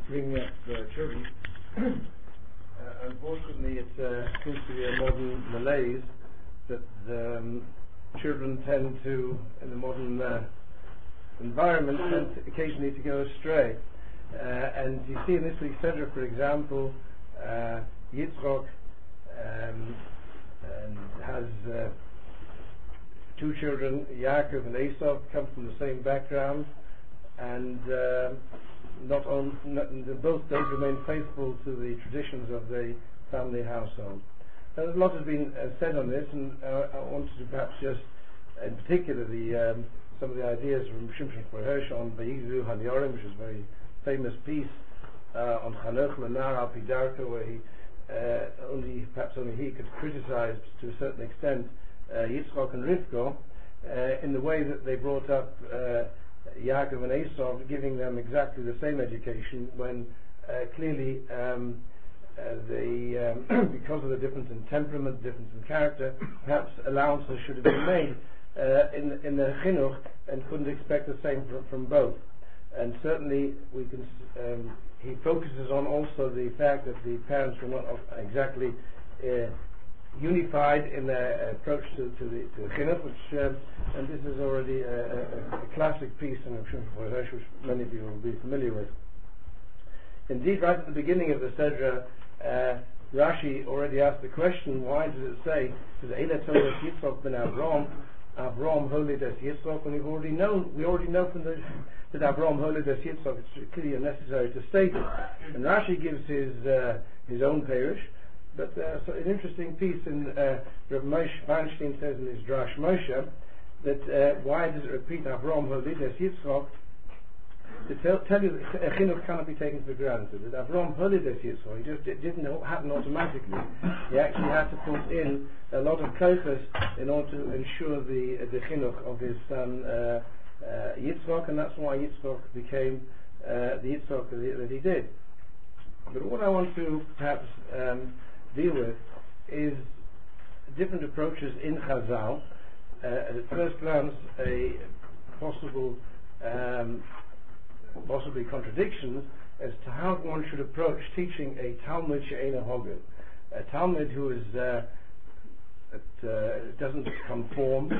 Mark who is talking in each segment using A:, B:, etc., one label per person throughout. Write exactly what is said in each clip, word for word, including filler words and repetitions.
A: bringing up uh, children. uh, unfortunately, it uh, seems to be a modern malaise that um, children tend to, in the modern uh, environment, tend to occasionally to go astray. Uh, and you see in this week's Sedra, for example, uh, Yitzchok um, and has uh, two children, Yaakov and Esav, come from the same background, and uh, not on, not, both don't remain faithful to the traditions of the family household. Now, a lot has been uh, said on this, and uh, I wanted to perhaps just, in particular, the um, some of the ideas from Shimshon Hirsch on Vayizu Hanyorim, which is a very famous piece uh, on Chanoch Lenar Al Pi Darko, where he uh, only perhaps only he could criticize to a certain extent uh, Yitzchok and Rivka uh, in the way that they brought up uh, Yaakov and Esav, giving them exactly the same education when uh, clearly um, uh, the um, because of the difference in temperament, difference in character, perhaps allowances should have been made uh, in in their chinuch, and couldn't expect the same from, from both. And certainly we can. Um, he focuses on also the fact that the parents were not exactly uh, unified in their approach to, to the to the chinuch, which um, and this is already a, a, a classic piece in Shimshon Hirsch, which many of you will be familiar with. Indeed, right at the beginning of the Sedra, uh, Rashi already asked the question: why does it say that Eila Torah Yitzchok ben Avram, Avram holid as Yitzchok? And we've already known, we already know from the that Avram holid as Yitzchok. It's clearly unnecessary to state it. And Rashi gives his uh, his own parish. But uh, so an interesting piece in uh, Reb Moshe Feinstein says in his Drash Moshe that uh, why does it repeat Avram holid as Yitzchok? To tell, tell you that a chinuch cannot be taken for granted. That Avram holid as Yitzchok, it just it didn't happen automatically. He actually had to put in a lot of kochos in order to ensure the uh, the chinuch of his son uh, uh, Yitzchok, and that's why Yitzchok became uh, the Yitzchok that he, that he did. But what I want to perhaps um, deal with is different approaches in Chazal. Uh, at first glance, a possible, um, possibly contradictions as to how one should approach teaching a Talmud she'eino hogeg, a Talmud who is uh, that, uh, doesn't conform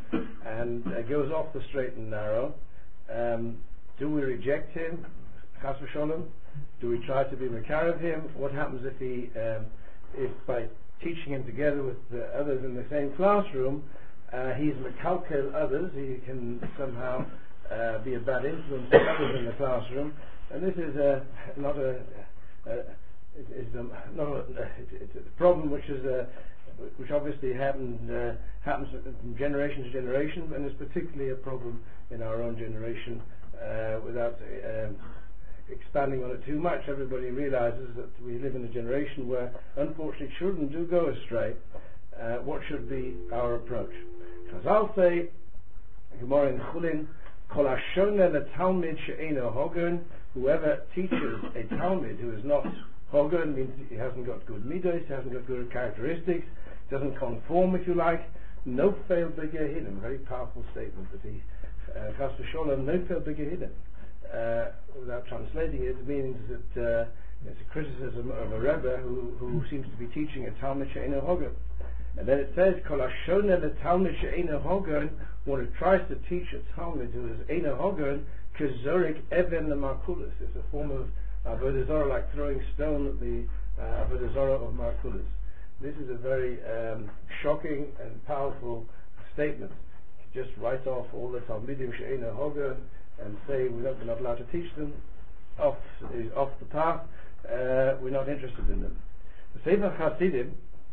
A: and uh, goes off the straight and narrow. Um, do we reject him, chas v'sholom? Do we try to be mekar of him? What happens if he um, if by teaching him together with the others in the same classroom, uh, he's mekalkel others, he can somehow uh, be a bad influence on others in the classroom, and this is uh, not a, a, a is um, not a, it's a problem which is a, which obviously happened uh, happens from generation to generation, and is particularly a problem in our own generation. Uh, without um, expanding on it too much, everybody realizes that we live in a generation where unfortunately children do go astray. Uh, what should be our approach? Chazal say, Gemara in Chulin, Kol hashoneh leTalmid she'eino hogen, whoever teaches a Talmud who is not hogen, means he hasn't got good midos, he hasn't got good characteristics, doesn't conform, if you like, no fail bigger hidden. Very powerful statement that he, chas v'sholom, no fail bigger hidden. Uh, without translating it, it means that uh, it's a criticism of a Rebbe who, who seems to be teaching a Talmud she'eino hogen. And then it says, Kol hashoneh leTalmid she'eino hogen, one who tries to teach a Talmud who is eino hogen, kezorik even lemarkulis. It's a form of avodah zarah, like throwing stone at the uh, avodah zarah of markulis. This is a very um, shocking and powerful statement. Just write off all the Talmidim she'eino hogen and say we're not, we're not allowed to teach them, off, off the path, uh, we're not interested in them. The Sefer Chasidim,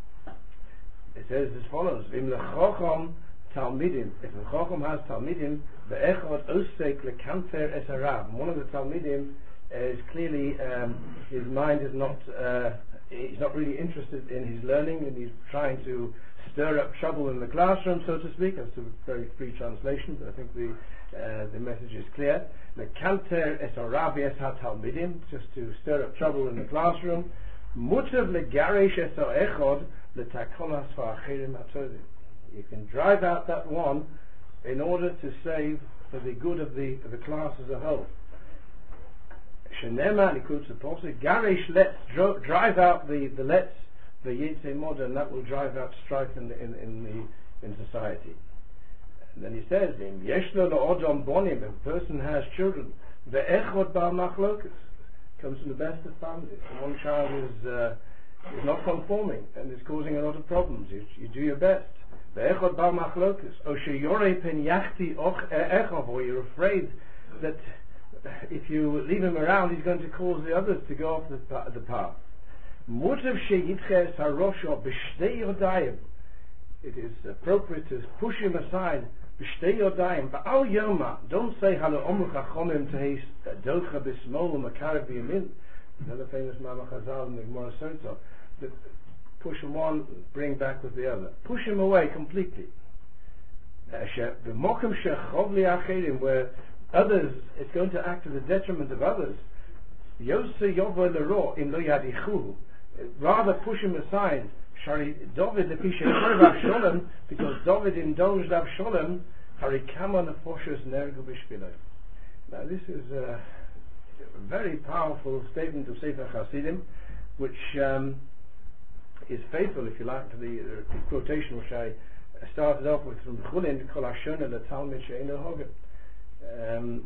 A: it says as follows: V'im lechochom Talmidim. If the Chochom has Talmidim, ve'echot osek lekanter es harav. One of the Talmidim is clearly um, his mind is not uh, he's not really interested in his learning, and he's trying to stir up trouble in the classroom, so to speak. That's a very free translation, but I think the uh, the message is clear. Lekanter es harav es ha-Talmidim, just to stir up trouble in the classroom. Mutav legaresh es ha'echod letakolas va'achirim ha'todim. You can drive out that one in order to save for the good of the of the class as a whole. Shenema, and he quotes the Pasuk, Garesh, let's dro- drive out the, the let's, the Yitzei Moda, and that will drive out strife in the, in, in the, in society. And then he says, Yeshlo Odom Bonim, if a person has children, the Echot Bar Machlokas, comes from the best of families. And one child is, uh, is not conforming and is causing a lot of problems. You, you do your best. The Echot Bar Machlokas, O Sheyore Pen Yachti Och Echov, or you're afraid that if you leave him around, he's going to cause the others to go off the, the path. Mutav Sheyitches Harosho B'Shtei Yodayim. It is appropriate to push him aside. B'Shtei Yodayim. Ba'al Yoma. Don't say Halo Omu Chachomim Teis Docha B'Smol U'Makar B'Yamin. Another famous Mama Chazal in the Gemara Sotah. That push him one, bring back with the other. Push him away completely. B'Mokim Shechov Li'Acherim, where others, it's going to act to the detriment of others. Yose Yovo L'Ro Im Lo Yadichu. Rather push him aside. Shari David Lepisha Avshalom, because David indulged Avshalom. Harikama Nefoshes Nergu B'Shpilay. Now this is a very powerful statement of Sefer Hasidim, which um, is faithful, if you like, to the, uh, the quotation which I started off with from Chulin Kol Hashona LeTalmid She'eino Hogan. Um,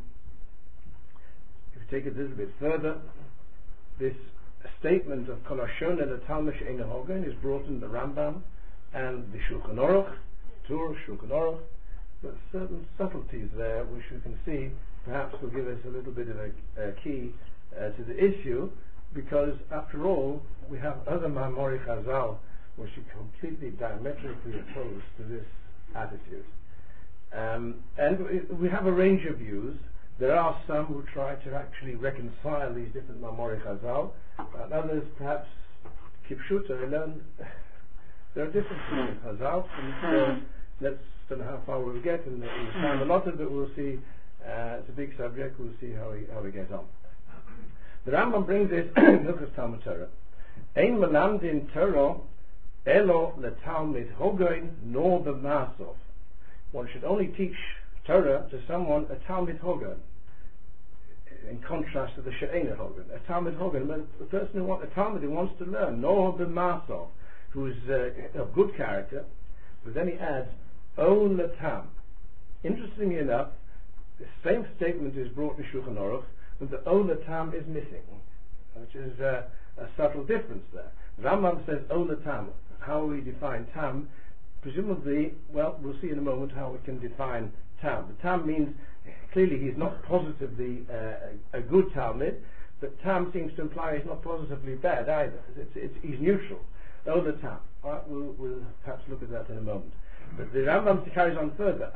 A: if you take it a little bit further, this statement of Kol Hashona LeTalmid She'eino Hogan is brought in the Rambam and the Shulchan Aruch, Tur, Shulchan Aruch, but certain subtleties there which you can see perhaps will give us a little bit of a, a key uh, to the issue, because after all we have other Ma'amori Chazal which are completely diametrically opposed to this attitude. Um, and we have a range of views. There are some who try to actually reconcile these different Ma'amori Chazal, and others perhaps Kipshuta and learn there are differences in Chazal, and uh, let's don't know how far we'll get in the, in the time allotted, but we'll see. Uh, it's a big subject. We'll see how we how we get on. The Rambam brings this Hilchos Talmud Torah. Ein melamdin Torah elo letalmid hogoin nor b'masov. One should only teach Torah to someone a Talmid Hogan, in contrast to the She'eino Hogan. A Talmid Hogan, a person who wants a Talmid who wants to learn, nor b'masov, who is uh, of good character. But then he adds O letam. Interestingly enough, the same statement is brought to Shulchan Aruch, but the O letam is missing, which is uh, a subtle difference there. Rambam says O letam. How we define tam? Presumably, well, we'll see in a moment how we can define tam. The tam means clearly he's not positively uh, a good Talmid, but tam seems to imply he's not positively bad either. It's, it's, he's neutral. O letam. All right, we'll, we'll perhaps look at that in a moment. But the Rambam carries on further.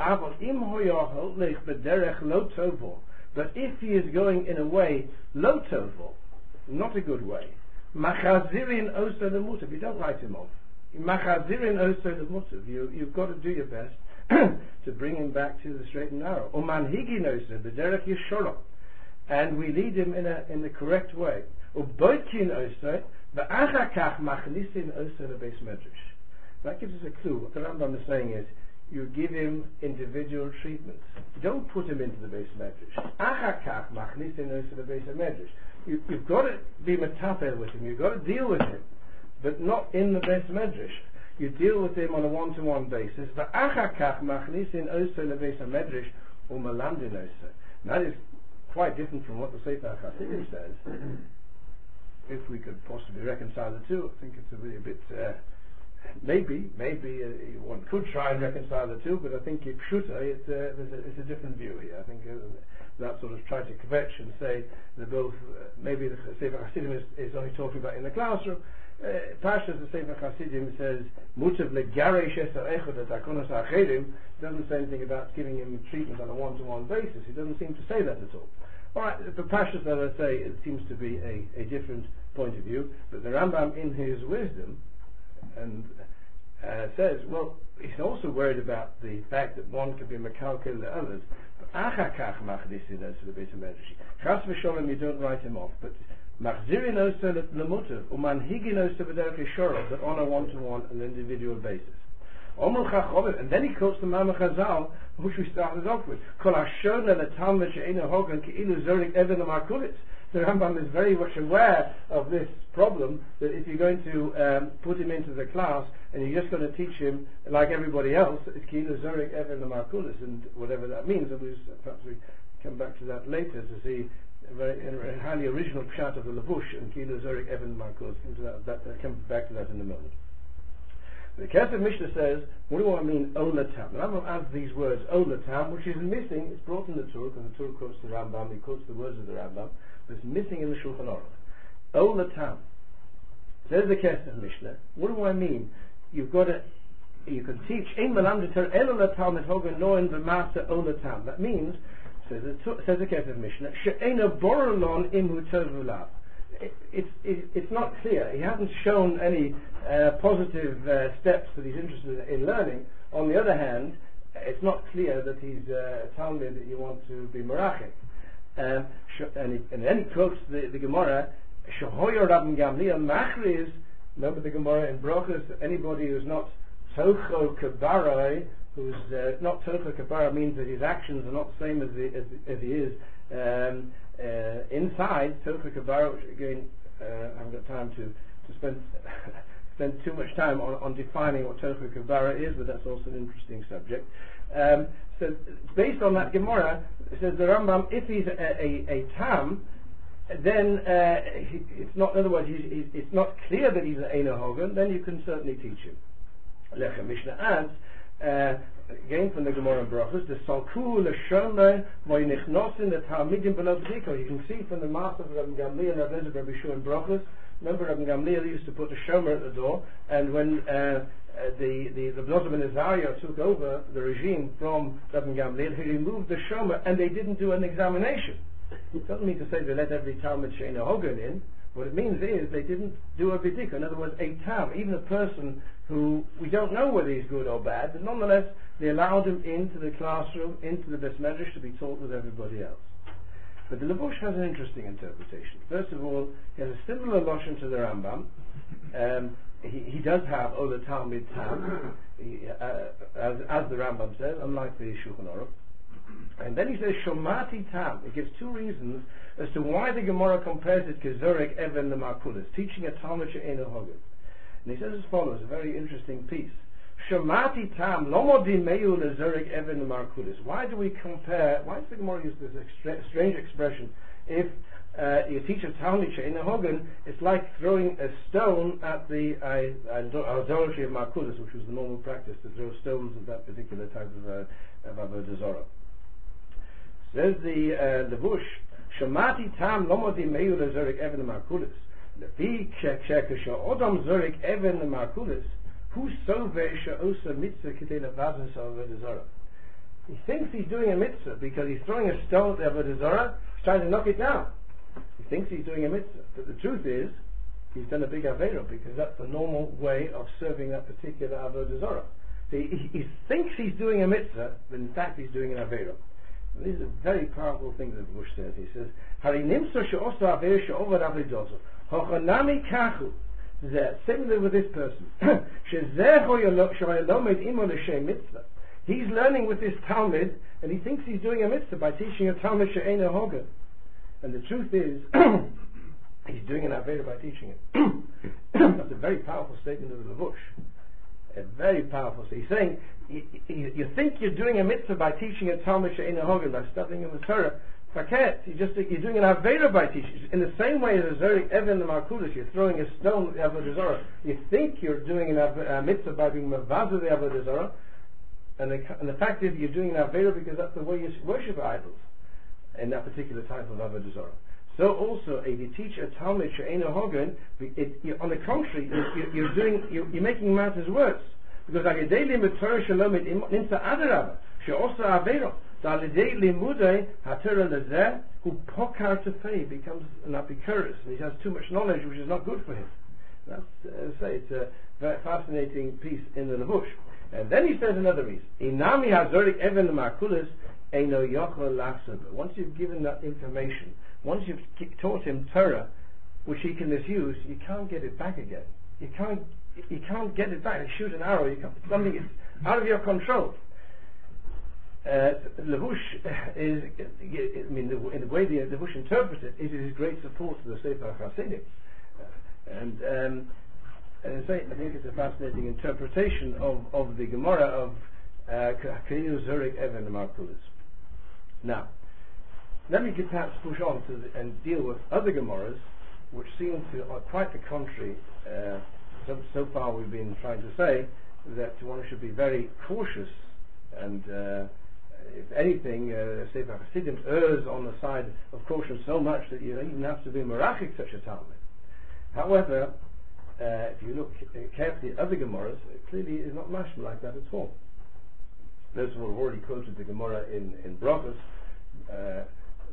A: But if he is going in a way lo tovo, not a good way, machazirin osa lemutav, you don't write him off. Machazirin osa lemutav, you you've got to do your best to bring him back to the straight and narrow. Umanhigin osa b'derech yeshorah, and we lead him in a in the correct way. Uboitkin osa v'achakach machnisin osa lebeis medrash. That gives us a clue. What the Rambam is saying is, you give him individual treatments. You don't put him into the Beis Medrash. Achakach machnisin into the Beis Medrash. You, you've got to be metapel with him. You've got to deal with him, but not in the Beis Medrash. You deal with him on a one-to-one basis. But achakach machnisin also the Beis Medrash or malandin also. That is quite different from what the Sefer Hasidim says. If we could possibly reconcile the two, I think it's a really a bit. Uh, Maybe, maybe uh, one could try and reconcile the two, but I think if Pshuta, it's, uh, a, it's a different view here. I think uh, that sort of try to kvetch and say that both, uh, maybe the Sefer Hasidim is, is only talking about in the classroom. Uh, Pashas, the Sefer Hasidim says, Mutav legaresh eser echad et akonos acherim, doesn't say anything about giving him treatment on a one-to-one basis. He doesn't seem to say that at all. Alright, the Pashas, as I say, it seems to be a, a different point of view, but the Rambam, in his wisdom, and uh, says, well, he's also worried about the fact that one could be mekalkel the others. Achakach machdisin to the Beis Medrash. Chas v'sholem, you don't write him off, but machzirin osa lemutav umanhigin osa b'derech yeshorah, that on a one-to-one, an individual basis. Omel chachovim, and then he quotes the Ma'amar Chazal, which we started off with. Kol hashona letalmid she'eino hogan ke'ilu zorik even amarkulis. the Rambam is very much aware of this problem, that if you're going to um, put him into the class and you're just going to teach him like everybody else, it's Kilo Zorik Even Markulis, and whatever that means, and we'll, perhaps we come back to that later to see a very a highly original pshat of the Lavush and Kilo Zorik Even Markulis. That, that, that, come back to that in a moment. The Kesef Mishnah says, what do I mean, Olatam? The Rambam adds these words, Olatam, which is missing. It's brought in the Torah, because the Torah quotes the Rambam, he quotes the words of the Rambam, but it's missing in the Shulchan Aruch. Olatam. Says the Kesef Mishnah, what do I mean? You've got to, you can teach, Ein Melamd Torah Elolatam et Hogan Noin V'Masa Olatam. That means, says the, says the Kesef Mishnah, She'ena Borolon Imhu Tovulav. It's, it, it's not clear. He hasn't shown any uh, positive uh, steps that he's interested in learning. On the other hand, it's not clear that he's uh, a Talmud that you want to be Merachik. Um, and, he, and then he quotes the, the Gemara, Shehoyer Rabban Gamliel Machriz. Remember the Gemara in Brochus, anybody who's not Tocho Kabaroi, who's uh, not Tocho Kabara means that his actions are not the same as, the, as, as he is um, Uh, inside Tocha Kabara, which again uh, I haven't got time to, to spend spend too much time on, on defining what Tocha Kabara is, but that's also an interesting subject. Um, so based on that Gemara, it says the Rambam, if he's a, a, a Tam, then uh, he, it's not. In other words, he's, he's, it's not clear that he's an Eino Hogan. Then you can certainly teach him. Lechem Mishnah adds. Uh, again from the Gemara and Brachos, the Salku l'Shomei v'Yinichnosin the Talmidim below B'diko. You can see from the master of Rabbi Gamliel and Rabbi Rabbi Shua and Brachos. Remember, Rabbi Gamliel used to put a shomer at the door, and when uh, uh, the the the Bnei ben Azariah took over the regime from Rabbi Gamliel, he removed the shomer, and they didn't do an examination. It doesn't mean to say they let every Talmud She'eino Hogan in. What it means is they didn't do a bidika. In other words, a tam, even a person who we don't know whether he's good or bad, but nonetheless they allowed him into the classroom, into the Beis Medrash to be taught with everybody else. But the Lavush has an interesting interpretation. First of all, he has a similar lotion to the Rambam. Um, he, he does have Ola Talmid Tam, he, uh, as, as the Rambam says, unlike the Shulchan Aruch. And then he says Shomati Tam. He gives two reasons as to why the Gemara compares it to Zorek Even the Markulis, teaching a Talmud She'eino Hogan. And he says as follows, a very interesting piece. Shomati Tam Lomodi Meyu le Zorek Even the Markulis. Why do we compare? Why does the Gemara use this extra, strange expression? If uh, you teach a Talmud She'eino Hogan, it's like throwing a stone at the idolatry of Markulis, which was the normal practice to throw stones at that particular type of uh, of Avodah Zarah. Says the uh, Levush, Shomati Tam Lomodi Meyu le Zorek Even the Markulis. Lepi Kshekesha Odom Zorek Even the Markulis. Who sove she'osa mitzvah k'dei levazos Avodah Zarah. He thinks he's doing a mitzvah because he's throwing a stone at the Avodah Zarah, he's trying to knock it down. He thinks he's doing a mitzvah, but the truth is he's done a big avera because that's the normal way of serving that particular Avodah Zarah. So he, he thinks he's doing a mitzvah, but in fact he's doing an avera. And this is a very powerful thing that Bush says. He says, "Hari nimso she'osa avera she'ovad avodah hochanami kachu." Similar with this person. He's learning with this Talmud, and he thinks he's doing a mitzvah by teaching a Talmud She'eino Hogan. And the truth is, he's doing an avera by teaching it. That's a very powerful statement of the Levush. A very powerful statement. He's saying, you, you, you think you're doing a mitzvah by teaching a Talmud She'eino Hogan, by studying in the Torah. Faket, you just you're doing an avera by teaching. In the same way as a Zorik Even the Markulis, you're throwing a stone at the Avodah Zarah. You think you're doing an a mitzvah by being mavazu the Avodah Zarah, and the, and the fact is you're doing an avera because that's the way you worship idols in that particular type of Avodah Zarah. So also, if you teach a Talmud She'eino Hogan, it, you, on the contrary, you, you're doing you're, you're making matters worse because agedei l'Torah shalom nimsa adarabah she'osa avera. So alidei limudei haTorah lezeh who pokar tefei becomes an apikuros, and he has too much knowledge which is not good for him. That's, as I say, it's a very fascinating piece in the Levush. And then he says another reason. Inami hazorik even the markulis eino yochel lachsov. Once you've given that information, once you've taught him Torah, which he can misuse, you can't get it back again. You can't, you can't get it back. You shoot an arrow, you can't, something is out of your control. uh, Levush is, I mean, the, in the way the Levush interprets it, it is great support to the Sefer Hasidim. Uh, and um, and I, say, I think it's a fascinating interpretation of, of the Gemara of Keilu Zurich Even Markulis. Now, let me perhaps push on to the, and deal with other Gemaras which seem to are quite the contrary. Uh, so, so far we've been trying to say that one should be very cautious, and uh, if anything, uh, Sefer Hasidim errs on the side of caution so much that you even have to be merachik such a Talmud. However, uh, if you look carefully at other Gemaras, it clearly is not mashma like that at all. Those who have already quoted the Gemara in, in Brachos, uh,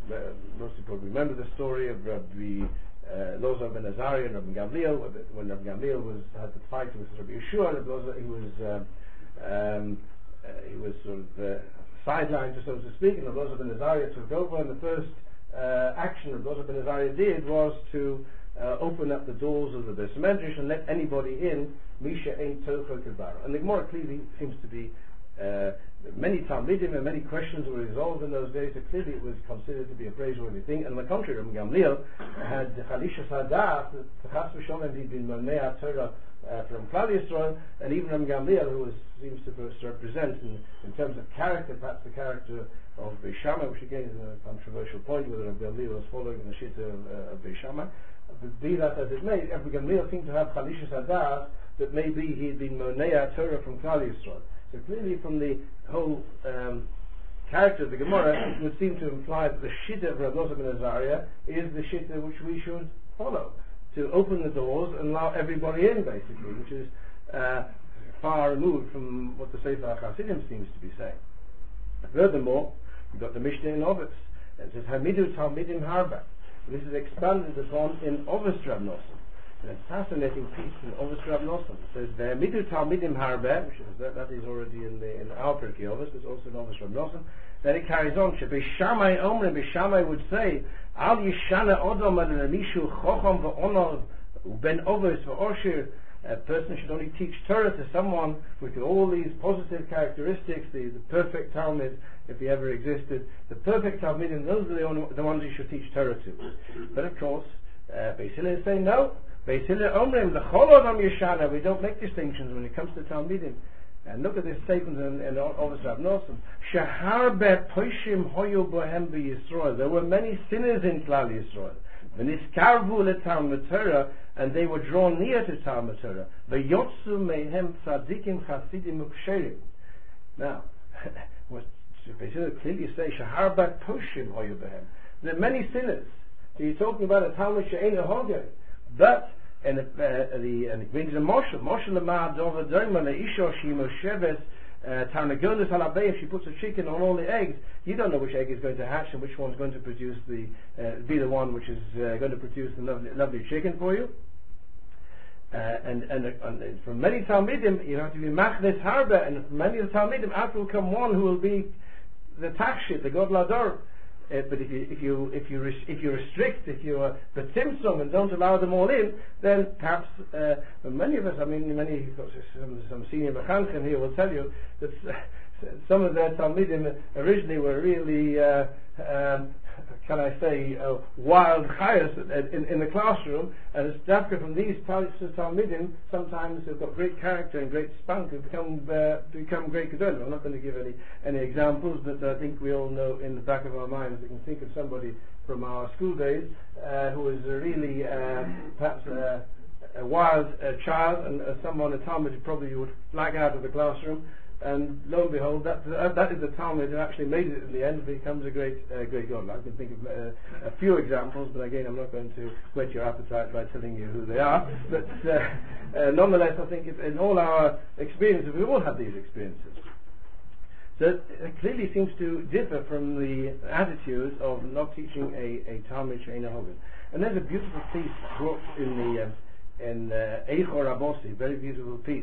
A: most people remember the story of Rabbi uh, Loza ben Azariah and Rabbi Gamliel, when Rabbi Gamliel was had the fight with Rabbi Yeshua. Rabbi Loza, he was uh, um, uh, he was sort of uh, sidelined, so to speak, and Rabbi Loza ben Azariah took over. And the first uh, action Rabbi Loza ben Azariah did was to uh, open up the doors of the Beis Medrash and let anybody in. Misha ein tocho kibara. And the Gemara clearly seems to be. Uh, many Talmidim and many questions were resolved in those days, so clearly it was considered to be a praiseworthy thing. And on the contrary, Rabbi Gamliel had Chalisha Sadat, the Chas v'Sholem, he'd been Monei Torah uh, from Klal Yisrael, and even Rabbi Gamliel, who was, seems to represent, in, in terms of character, perhaps the character of Beis Shammai, which again is a controversial point, whether Rabbi Gamliel was following the Shitta of, uh, of Beis Shammai. But be that as it may, Rabbi Gamliel seemed to have Chalisha Sadat, that maybe he'd been Monei Torah from Klal Yisrael. So clearly from the whole um, character of the Gemara, it would seem to imply that the Shitta of Rav Loza ben Azariah is the Shitta which we should follow, to open the doors and allow everybody in, basically, which is uh, far removed from what the Sefer Hasidim seems to be saying. Furthermore, you've got the Mishnah in Ovis. It says, Hamidu Talmidim Harba. This is expanded upon in Ovis Rav Nosson. A fascinating piece in Ovis Rav Nosson. It says, Midu Talmidim Harbe, which is that, that is already in the in our Pirkei Ovis, there's also in Ovis Rav Nosson. Then it carries on. Beishamai Omer, Beishamai would say, Al Yishana Odom Ad Mishu Chochom V'Onor Ben Ovis V'Oshir. A person should only teach Torah to someone with all these positive characteristics, the, the perfect Talmud, if he ever existed. The perfect Talmidim, those are the, only, the ones you should teach Torah to. But of course, uh, Beis Hillel is saying no. We don't make distinctions when it comes to Talmidim. And look at this statement in, in Ovis Rav Nosson. Shahar be poishim hoyu bohem be Yisrael. There were many sinners in Klal Yisrael. V'niskarvu le Talmud Torah, and they were drawn near to Talmud Torah. V'yotzu mehem tzadikim chasidim uksherim. Now, what basically clearly say, Shahar be poishim hoyu bohem. There are many sinners. So you're talking about a Talmud she'ein hogeh. But and, uh, the, and it brings a moshel. Moshel lemad over doima leisha she mosheves tarnagolis halabei. She puts a chicken on all the eggs. You don't know which egg is going to hatch and which one's going to produce the uh, be the one which is uh, going to produce the lovely, lovely chicken for you. Uh, and, and, uh, and from many Talmidim, you have to be machnes harba, and from many of the Talmidim, out will come one who will be the tachshit, the god lador. Uh, but if you if you if you res- if you restrict, if you uh, betim some and don't allow them all in, then perhaps uh, many of us, I mean, many some, some senior mechanchim here will tell you that uh, some of their talmidim originally were really, uh, um, can I say, uh, wild chayas in, in the classroom, and it's dafka from these types of talmidim. Sometimes they've got great character and great spunk, who become uh, become great gedolim. I'm not going to give any any examples, but I think we all know in the back of our minds we can think of somebody from our school days uh, who was really uh, perhaps uh, a wild uh, child, and uh, someone a Talmud who probably would flag out of the classroom. And lo and behold, that uh, that is the Talmud who actually made it in the end, becomes a great uh, great god. I can think of uh, a few examples, but again, I'm not going to whet your appetite by telling you who they are. But uh, uh, nonetheless, I think it, in all our experiences, we all have these experiences. So it clearly seems to differ from the attitudes of not teaching a, a Talmud She'eino Hogan. And there's a beautiful piece brought in the uh, in Eichor Rabosi, very beautiful piece.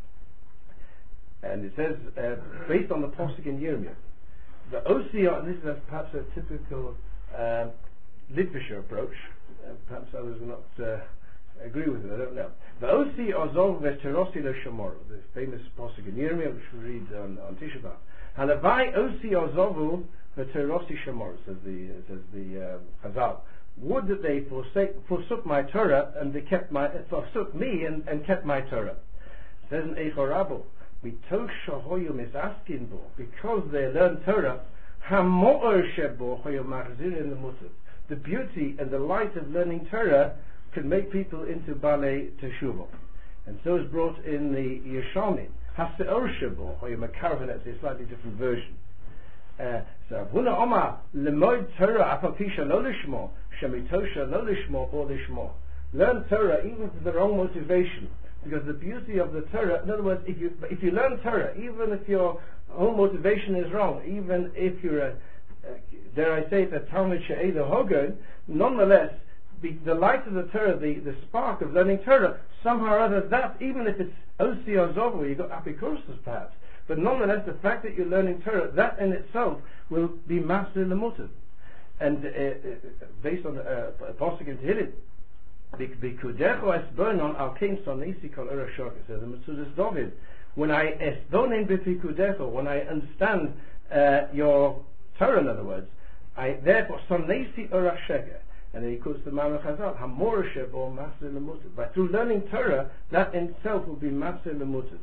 A: And it says, uh, based on the Posuk in Yirmiyah, the O C R, and this is a, perhaps a typical uh, literature approach, uh, perhaps others will not uh, agree with it, I don't know. The O C R Zov Veterosi Lo Shomoro, the famous Posuk in Yirmiyah, which we read on, on Tisha B'Av. Halavai osi ozovu v'terosi shamor, says the says the uh, Chazal. Would that they forsake, forsook my Torah and they kept my forsook me and, and kept my Torah. Says in Eichor Rabbo, mitoch shahoyu misaskin bo, because they learn Torah, hamo'or shebo hoyu machzirin l'mutav. The beauty and the light of learning Torah can make people into balei teshuvah, and so is brought in the Yerushalmi. Haseor shebo hoyu makarven. That's a slightly different version. Uh, so Huna Omar lemoid Torah apapisha lo lishmo shemitosha lo lishmo or lishmo. Learn Torah even for the wrong motivation, because the beauty of the Torah. In other words, if you if you learn Torah, even if your whole motivation is wrong, even if you're a, uh, dare I say it, a Talmud she'edo hogan, nonetheless, the, the light of the Torah, the, the spark of learning Torah, somehow or other, that even if it's osi or zovu, you got apikursus perhaps. But nonetheless, the fact that you're learning Torah, that in itself will be master in the mutter. And uh, uh, based on uh, a pasuk in Tehillim, "Bikudecho esbonon al kein sonisi kol erashok," says the Metzudas David. When I esbonin b'pikudecho, when I understand uh, your Torah, in other words, I therefore sonisi erashek. And then he quotes the Ma'amar Chazal, "Hamor shebo master in the mutter." But through learning Torah, that in itself will be master in the mutter.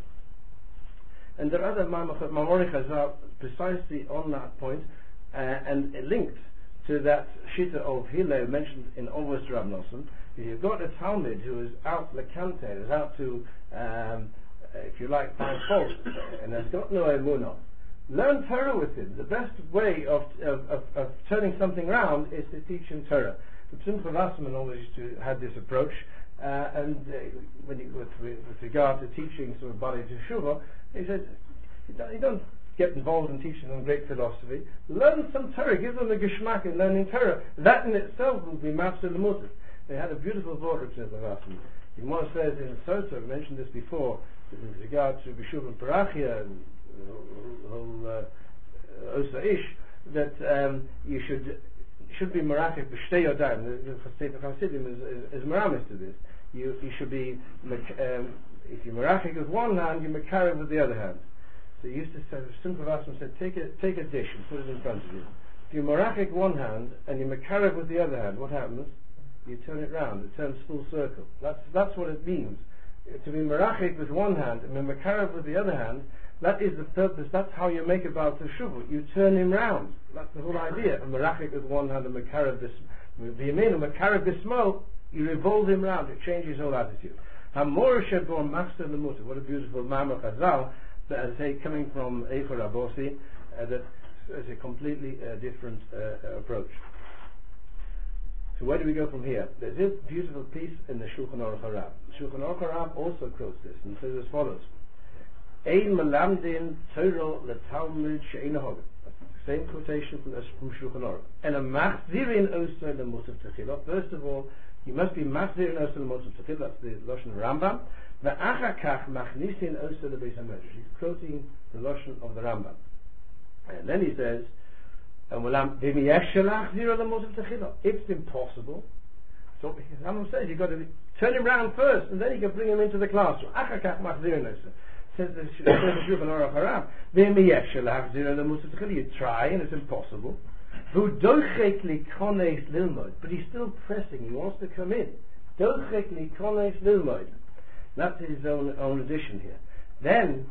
A: And there are other Ma'amar Chazal precisely on that point, uh, and linked to that Shita of Hillel mentioned in Ovos Rav Nosson. If you've got a Talmud who is out lekante, is out to, um, if you like, find fault, and has got no emunah, learn Torah with him. The best way of of, of, of turning something around is to teach him Torah. The Tzimcha Wasserman always used to have this approach, uh, and uh, when he, with, with regard to teaching sort of Balei Teshuvah, he said, you don't, you don't get involved in teaching them great philosophy. Learn some Torah, give them the geschmack in learning Torah. That in itself will be master l'mutar. They had a beautiful thought of Tzimcha Wasserman. He once says in Sota, I mentioned this before, with regard to B'shuv and Parachia and uh, Osa Ish, that um, you should should be marachik b'shtei yodayim. The Sefer Chassidim is, is, is maramis to this. You you should be um, if you marachik with one hand, you makarev with the other hand. So he used to say, Simcha Wasserman said, take a take a dish and put it in front of you. If you marachik one hand and you makarev with the other hand, what happens? You turn it round. It turns full circle. That's that's what it means. To be marachik with one hand and makarev with the other hand. That is the purpose. That's how you make a Baal Teshuvah. You turn him round. That's the whole idea. A merachik with one hand, a mekarev b'yamin, a mekarev b'smol. You revolve him round. It changes his whole attitude. Hamor shebor master l'mutar. What a beautiful Ma'amar Chazal. That, as I say, coming from Eichor Rabbosi, uh, that is a completely uh, different uh, approach. So where do we go from here? There's this beautiful piece in the Shulchan Aruch Harav. Shulchan Aruch Harav also quotes this and says as follows. Ein melamdin Torah leTalmud she'eino hogen. Same quotation from, from Shulchan Aruch. And a machzirin osay leMutav Techila. First of all, you must be machzirin osay leMutav Techila. That's the Lashon Rambam. Ve'achar kach machnisin osay leBeis HaMedrash. He's quoting the Lashon of the Rambam. And then he says, "V'miyesh shelachzir leMutav Techila." If it's impossible, so the Rambam says you've got to turn him round first, and then you can bring him into the classroom. Achar kach machzirin osay. Says the Shulchan Aruch Harav, you try and it's impossible. But he's still pressing. He wants to come in. That's his own own addition here. Then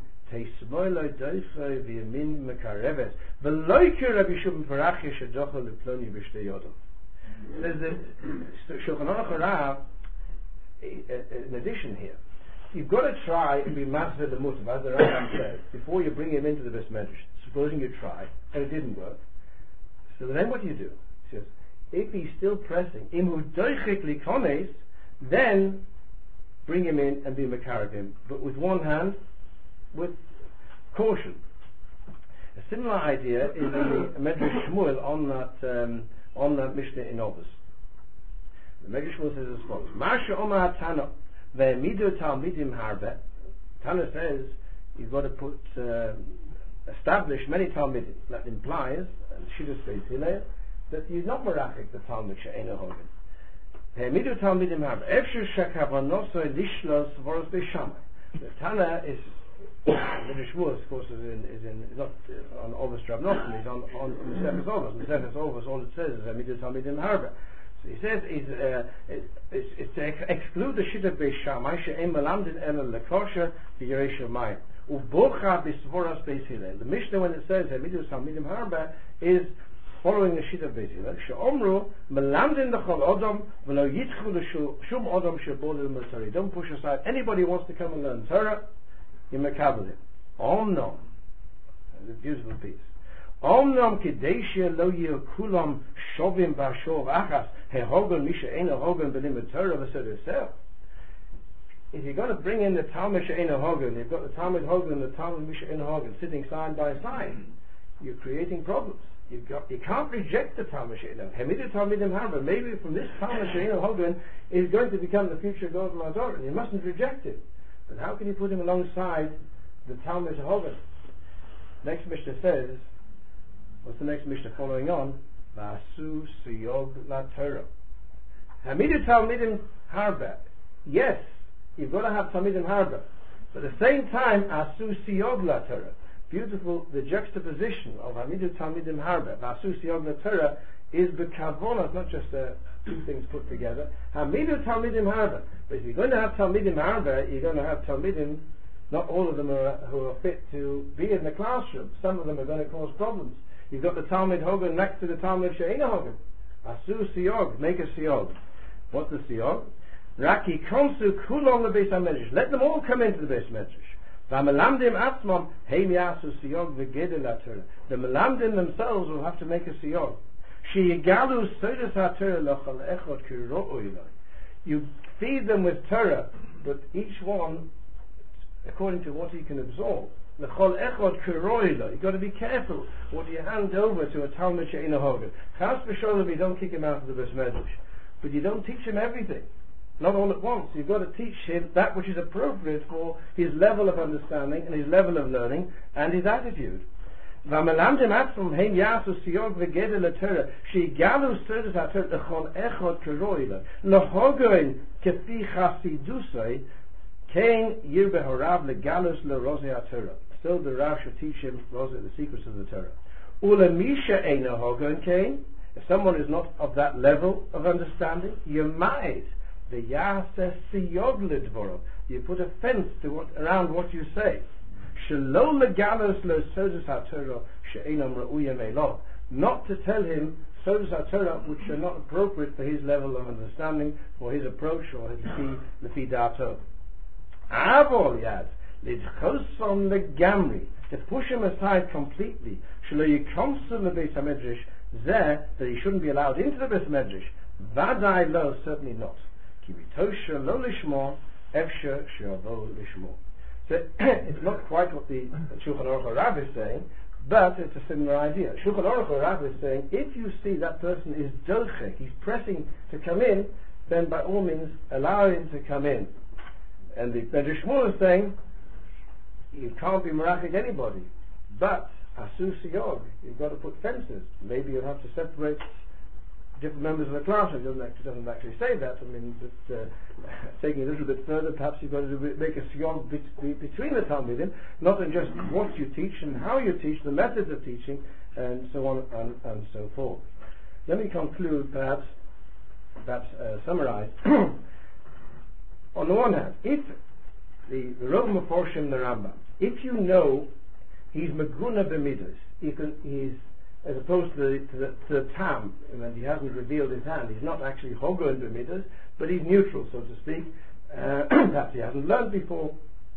A: there's the Shulchan Aruch Harav in addition here. You've got to try and be master of the mutar, as the Rambam says, before you bring him into the Beis Medrash. Supposing you try, and it didn't work. So then what do you do? He says, if he's still pressing, then bring him in and be makarev him, but with one hand, with caution. A similar idea is in the Medrash Shmuel on that um, on that Mishnah in Ovos. The Medrash Shmuel says as follows: Masha Omar Tana. The midu talmidim harbe. Tana says you've got to put uh, establish many talmidim. That implies, and Shidduch Beis Hillel, that you're not merachik the talmud she'eino hogen. The midu talmidim harbe. Efshir shekavanosoi lishlos voros beishamai. The Tana is Midrash Shavuos, of course, is in, is in is not uh, on Ovos Rav Nosson, he's on on Mesechus Ovos. Mesechus Ovos, all it says is Hamidu Talmidim Harba. So he says is uh, it, it's, it's to ex- exclude the shit of Beis Shammai she'em melamdin ela lekosher b'yeresh Shamayim ubocha b'svoras Beis Hillel. The Mishnah, when it says Hamidu Talmidim Harba, is following the shit of Beis Hillel. She'omru melamdin l'chol odom v'lo yitchu l'shum odom she'bol l'Torah. Don't push aside anybody who wants to come and learn Torah. You makabel him. Omnom, the beautiful piece. Omnom kedeshia lo yehu kulam shovim b'ashov achas hehogon misha eno hogon b'limud Torah v'seder sel. If you're going to bring in the Talmud she'eno hogon, you've got the Talmud hogon and the Talmud misha eno hogon sitting side by side. You're creating problems. You've got, you can't reject the Talmud she'eno. Hamidu Talmidim Harba. Maybe from this Talmud she'eno hogon is going to become the future God of Lazar, and you mustn't reject it. But how can you put him alongside the Talmud Hogan? Next Mishnah says, what's the next Mishnah following on? Vasu siyog la Torah. Hamidu Talmidim Harba. Yes, you've got to have Talmidim Harba. But at the same time, asu siyog la Torah. Beautiful, the juxtaposition of Hamidu Talmidim Harba, Vasu siyog la Torah, is bekavona. It's not just uh, two things put together. Hamidu Talmidim Harba. But if you're going to have Talmidim Harba, you're going to have Talmidim. Not all of them are who are fit to be in the classroom. Some of them are going to cause problems. You've got the Talmud Hogan next to the Talmud She'ena Hogan. Asu siyog, make a siyog. What's the siyog? Raki konsu kulon lebeis hamedrash. Let them all come into the beis medrash. V'melamdim atzmam heim yasu siyog v'gedel haTorah. The melamdim themselves will have to make a siyog. Sheyigalu sodas haTorah lochal echot kiro'u. You feed them with Torah, but each one according to what he can absorb. L'chol echot kiro'u. You've got to be careful what you hand over to a Talmud she'ena hogan. Chas v'sholem, you don't kick him out of the beis medrash, but you don't teach him everything. Not all at once. You've got to teach him that which is appropriate for his level of understanding and his level of learning and his attitude. V'melamdim atzmam heim yasu siyog v'gedel haTorah sheyigalu sodas haTorah l'chol echot kiro'u l'hogoin kefi chasidusay kein yirbe harav legalus leroze haTorah. So the Rav should teach him the secrets of the Torah. Ulemisha eino hogoin kein. If someone is not of that level of understanding, you might the yaseh siyog lidvoro. You put a fence to what, around what you say. Shelo legalus lo sodas haTorah she'enam ra'uyim elov. Not to tell him sodas haTorah which are not appropriate for his level of understanding, or his approach, or his lefi dato. Avol yad lidchosom legamri, to push him aside completely. Shelo yikomsu lebeis hamedrash zeh, that he shouldn't be allowed into the beis medrash. Vadai lo, certainly not. Kibitosha lo lishmo, efsha she'avo lishmo. So it's not quite what the Shulchan Aruch Rav is saying, but it's a similar idea. Shulchan Aruch Rav is saying, if you see that person is dochek, he's pressing to come in, then by all means allow him to come in. And the Medrash Shmuel is saying, you can't be merachik anybody, but asu siyog, you've got to put fences. Maybe you'll have to separate different members of the class. It doesn't actually, doesn't actually say that. I mean, but, uh, taking it a little bit further, perhaps you've got to make a siyog be, be, between the Talmidim, not in just what you teach and how you teach, the methods of teaching, and so on and, and so forth. Let me conclude, perhaps, perhaps uh, summarize. On the one hand, if the, the Rov Meforshim the Rambam, if you know he's meguna b'midos, he can, he's as opposed to the, to the, to the tam, and he hasn't revealed his hand, he's not actually hogo in b'midos, but he's neutral, so to speak. Uh, perhaps he hasn't learned before,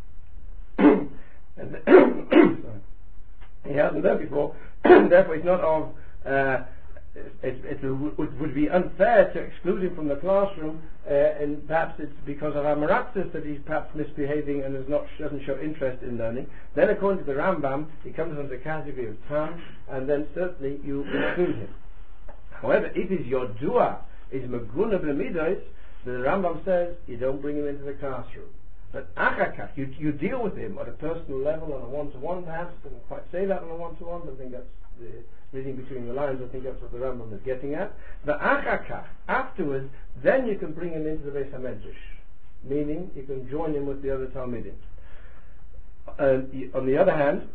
A: and sorry. he hasn't learned before, therefore he's not of. Uh, It, it, it would be unfair to exclude him from the classroom, uh, and perhaps it's because of Amaratzis that he's perhaps misbehaving and is not, doesn't show interest in learning. Then, according to the Rambam, he comes under the category of tam, and then certainly you exclude him. However, if his yodua is maguna b'midos, the Rambam says you don't bring him into the classroom. But achakach, you, you deal with him at a personal level, on a one-to-one perhaps. I don't quite say that on a one-to-one, but I think that's the reading between the lines. I think that's what the Rambam is getting at. But achakach, afterwards, then you can bring him into the Beis HaMedrash, meaning you can join him with the other Talmidim. uh, on the other hand,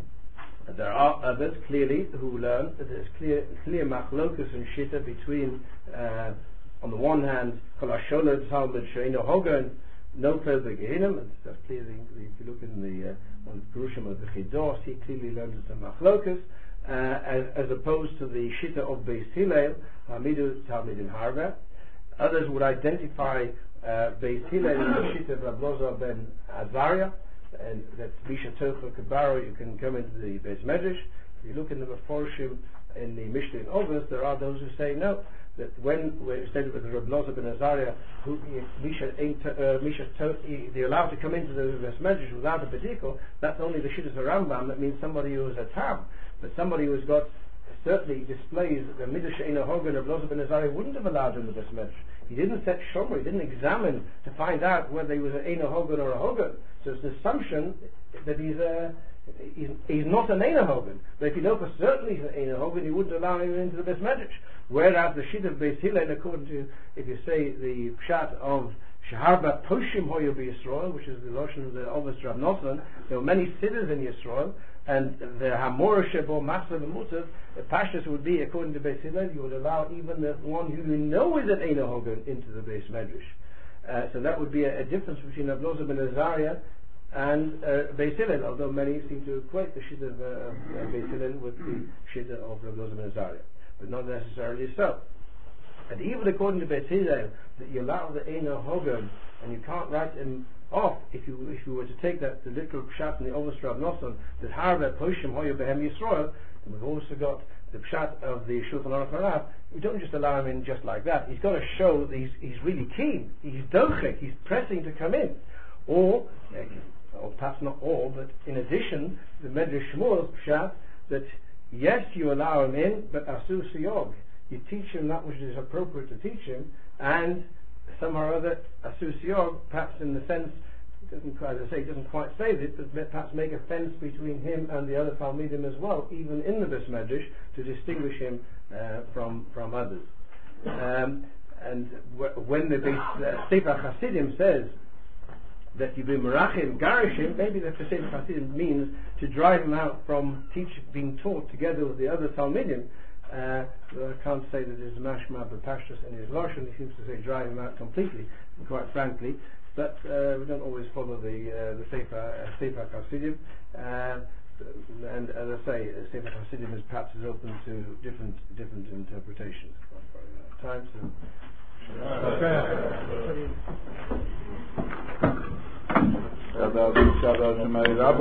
A: there are others clearly who learn that there's clear, clear machlokus and shita between, uh, on the one hand, kol hasholed talmud she'eino hogan nofel begehinnom, and that's clearly, if you look in the uh, on the Perushim of the Chidos, he clearly learns it's a machlokus, uh, as, as opposed to the shita of Beis Hillel, Hamidu Talmidim Harva. Others would identify uh, Beis Hillel in the shita of Rav Loza ben Azariah, and that's Misha Tocha Kabaro. You can come into the Beis Medrash. If you look in the Meforshim in the Mishnah in Ovos, there are those who say no, that when we're studied with Rav Loza ben Azariah, who Misha uh, Misha Tocha, they're allowed to come into the Beis Medrash without a bedikah. That's only the shita of Rambam. That means somebody who is a tab, but somebody who's got certainly displays the Midrash Eino Hogan of Loza ben Azariah wouldn't have allowed him in the Beis Medrash. He didn't set shomer, he didn't examine to find out whether he was an Eino Hogan or a Hogan. So it's an assumption that he's a, he's, he's not an Eino Hogan. But if you know for certain he's an Eino Hogan, you wouldn't allow him into the Beis Medrash. Whereas the Shit of Beis Hillel, according to, if you say the Pshat of Sheharba Poshim Hoyo Yisrael, which is the Lashon of the Ovos Rav Nosson, there were many siddhas in Yisrael, and the Hamor Shebo Masav and Mutav, the Pashas would be, according to Beis Hillel, you would allow even the one who you know is an Eino Hogan into the Beis Medrash. Uh, so that would be a, a difference between Rav Loza ben Azariah and uh, Beis Hillel, although many seem to equate the Shita of, uh, of uh, Beis Hillel with the Shita of Rav Loza ben Azariah, but not necessarily so. And even according to Beis Hillel, that you allow the Eino Hogan, and you can't write him off if you if you were to take that the literal pshat in the Ovos Rav Nosson that Harva Poshim Hoya Behem Yisrael, and we've also got the pshat of the Shulchan Aruch Harav. We don't just allow him in just like that. He's got to show that he's, he's really keen. He's dochek. He's pressing to come in, or or perhaps not all, but in addition, the Medrash Shmuel's pshat that yes, you allow him in, but asu siyog, you teach him that which is appropriate to teach him, and somehow or other, asusiyog, perhaps in the sense, it doesn't, as I say, it doesn't quite say this, but perhaps make a fence between him and the other Talmidim as well, even in the Beis Medrash, to distinguish him uh, from from others. Um, and w- when the Beis, uh, Sefer Hasidim says that you be merachim, garishim, maybe that the Sefer Hasidim means to drive him out from teach, being taught together with the other Talmidim. Uh, I can't say that there's mashma b'pashtus in his lashon. He seems to say drive him out completely, quite frankly. But uh, we don't always follow the uh, the Sefer uh, Sefer Hasidim. Uh, and as I say, uh, Sefer Hasidim is perhaps is open to different different interpretations. Time to.